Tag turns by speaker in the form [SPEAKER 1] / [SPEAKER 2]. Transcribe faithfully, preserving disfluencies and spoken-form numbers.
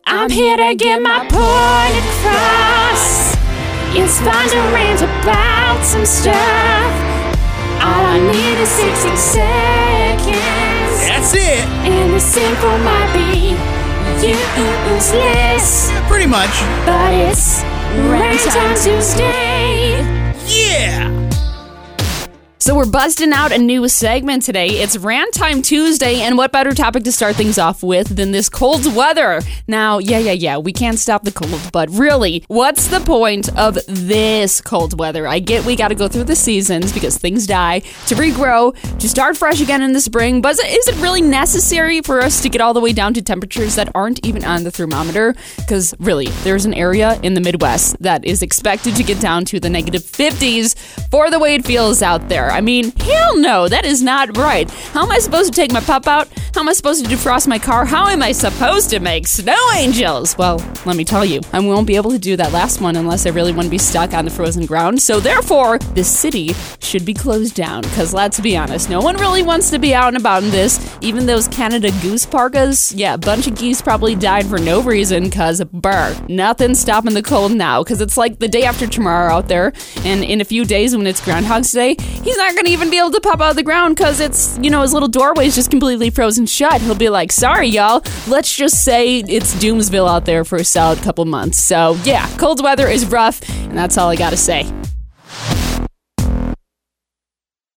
[SPEAKER 1] I'm here to get my point across. It's fun to rant about some stuff. All I need is sixty seconds.
[SPEAKER 2] That's it.
[SPEAKER 1] And the simple might be useless.
[SPEAKER 2] Yeah, pretty much.
[SPEAKER 1] But it's Rant Time Tuesday.
[SPEAKER 2] Yeah.
[SPEAKER 3] So we're busting out a new segment today. It's Rant Time Tuesday, and what better topic to start things off with than this cold weather? Now, yeah, yeah, yeah, we can't stop the cold, but really, what's the point of this cold weather? I get we gotta go through the seasons because things die, to regrow, to start fresh again in the spring, but is it really necessary for us to get all the way down to temperatures that aren't even on the thermometer? Because really, there's an area in the Midwest that is expected to get down to the negative fifties for the way it feels out there. I mean, hell no, that is not right. How am I supposed to take my pup out? How am I supposed to defrost my car? How am I supposed to make snow angels? Well, let me tell you, I won't be able to do that last one unless I really want to be stuck on the frozen ground. So therefore, the city should be closed down. Because let's be honest, no one really wants to be out and about in this. Even those Canada goose parkas, yeah, a bunch of geese probably died for no reason because, burr, nothing's stopping the cold now. Because it's like the day after tomorrow out there. And in a few days when it's Groundhog's Day, he's not going to even be able to pop out of the ground because it's, you know, his little doorway is just completely frozen shut. He'll be like, sorry, y'all. Let's just say it's Doomsville out there for a solid couple months. So, yeah, cold weather is rough, and that's all I got to say.